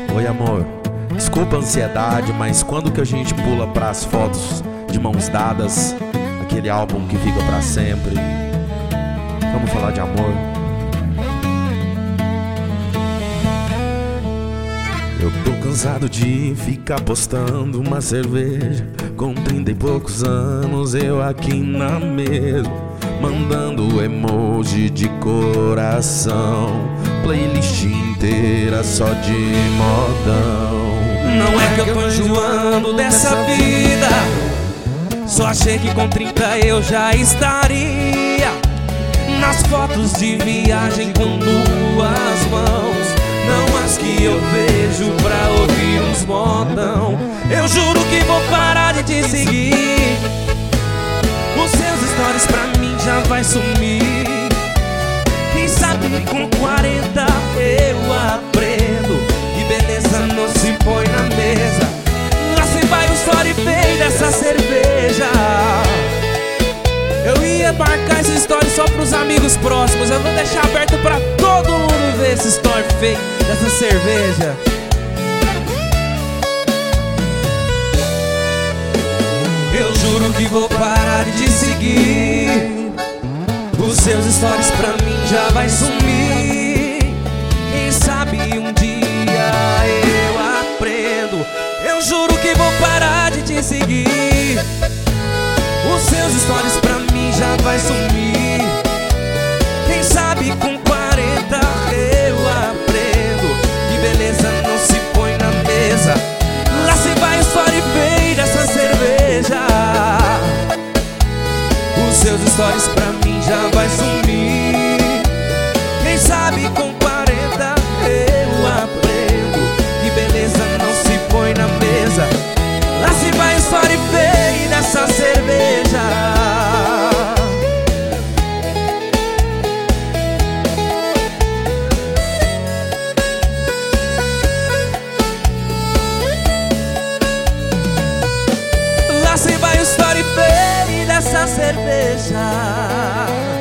Oi amor, desculpa a ansiedade, mas quando que a gente pula pras fotos de mãos dadas, aquele álbum que fica pra sempre? Vamos falar de amor? Eu tô cansado de ficar postando uma cerveja com 30 e poucos anos, eu aqui na mesa, mandando emoji de coração, playlist inteira só de modão. Não é que eu tô enjoando dessa vida, só achei que com 30 eu já estaria nas fotos de viagem com duas mãos, não as que eu vejo pra ouvir uns modão. Eu juro que vou parar de te seguir, os seus stories pra mim já vai sumir. Quem sabe com 40 eu aprendo que beleza não se põe na mesa. Lá se vai o story feio dessa cerveja. Eu ia marcar esse story só pros amigos próximos, eu vou deixar aberto pra todo mundo ver esse story feio dessa cerveja. Eu juro que vou parar de te seguir, os seus stories pra mim já vai sumir. Quem sabe um dia eu aprendo. Eu juro que vou parar de te seguir, os seus stories pra mim já vai sumir. Quem sabe com 40 eu aprendo que beleza não se põe na mesa. Lá se vai o story feio dessa cerveja, os seus stories pra mim já vai sumir. Quem sabe com 40 eu aprendo que beleza não se põe na mesa. Lá se vai o story feio dessa cerveja. Lá se vai o story feio dessa cerveja.